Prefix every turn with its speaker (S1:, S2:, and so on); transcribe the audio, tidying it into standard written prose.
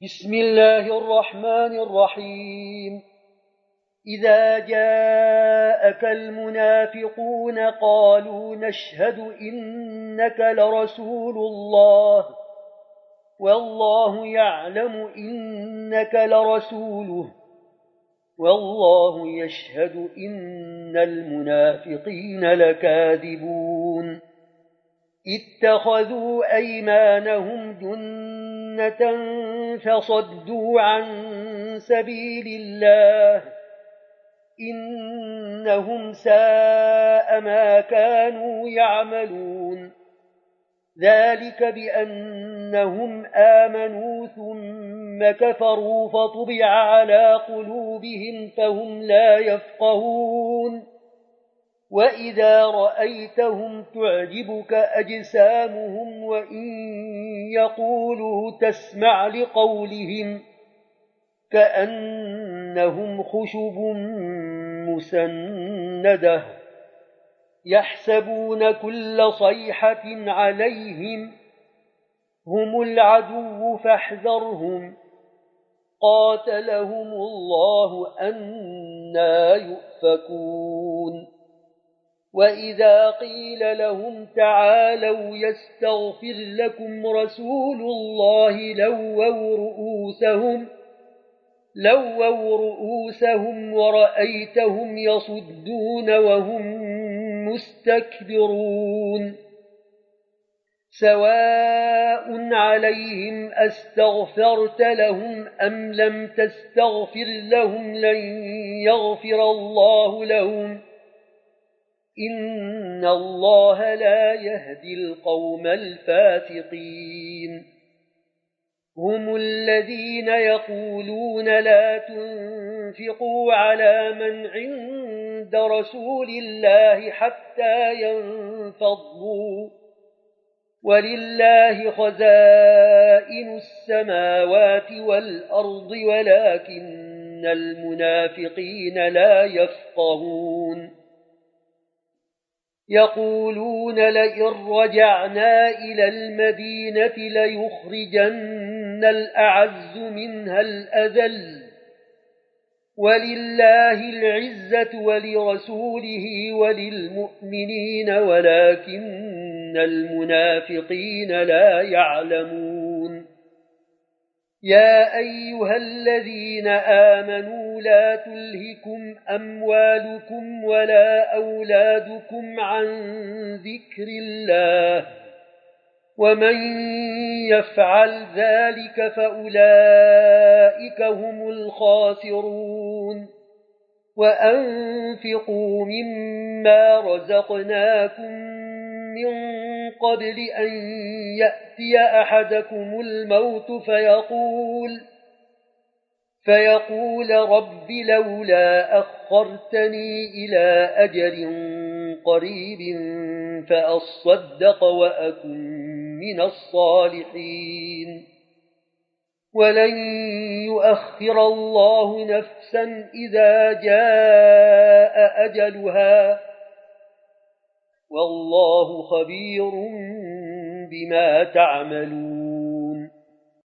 S1: بسم الله الرحمن الرحيم. إذا جاءك المنافقون قالوا نشهد إنك لرسول الله والله يعلم إنك لرسوله والله يشهد إن المنافقين لكاذبون. اتخذوا أيمانهم جنة فصدوا عن سبيل الله إنهم ساء ما كانوا يعملون. ذلك بأنهم آمنوا ثم كفروا فطبع على قلوبهم فهم لا يفقهون. وإذا رأيتهم تعجبك أجسامهم وإن يقولوا تسمع لقولهم كأنهم خشب مسندة يحسبون كل صيحة عليهم هم العدو فاحذرهم قاتلهم الله أنى يؤفكون. وإذا قيل لهم تعالوا يستغفر لكم رسول الله لووا رؤوسهم ورأيتهم يصدون وهم مستكبرون. سواء عليهم أستغفرت لهم أم لم تستغفر لهم لن يغفر الله لهم إن الله لا يهدي القوم الفاسقين. هم الذين يقولون لا تنفقوا على من عند رسول الله حتى ينفضوا ولله خزائن السماوات والأرض ولكن المنافقين لا يفقهون. يقولون لئن رجعنا إلى المدينة ليخرجن الأعز منها الأذل ولله العزة ولرسوله وللمؤمنين ولكن المنافقين لا يعلمون. يا أيها الذين آمنوا لا تلهكم أموالكم ولا أولادكم عن ذكر الله ومن يفعل ذلك فأولئك هم الخاسرون. وأنفقوا مما رزقناكم من قبل أن يأتي أحدكم الموت فيقول رب لولا أخرتني إلى أجل قريب فأصدق وأكن من الصالحين. ولن يؤخر الله نفسا إذا جاء أجلها والله خبير بما تعملون.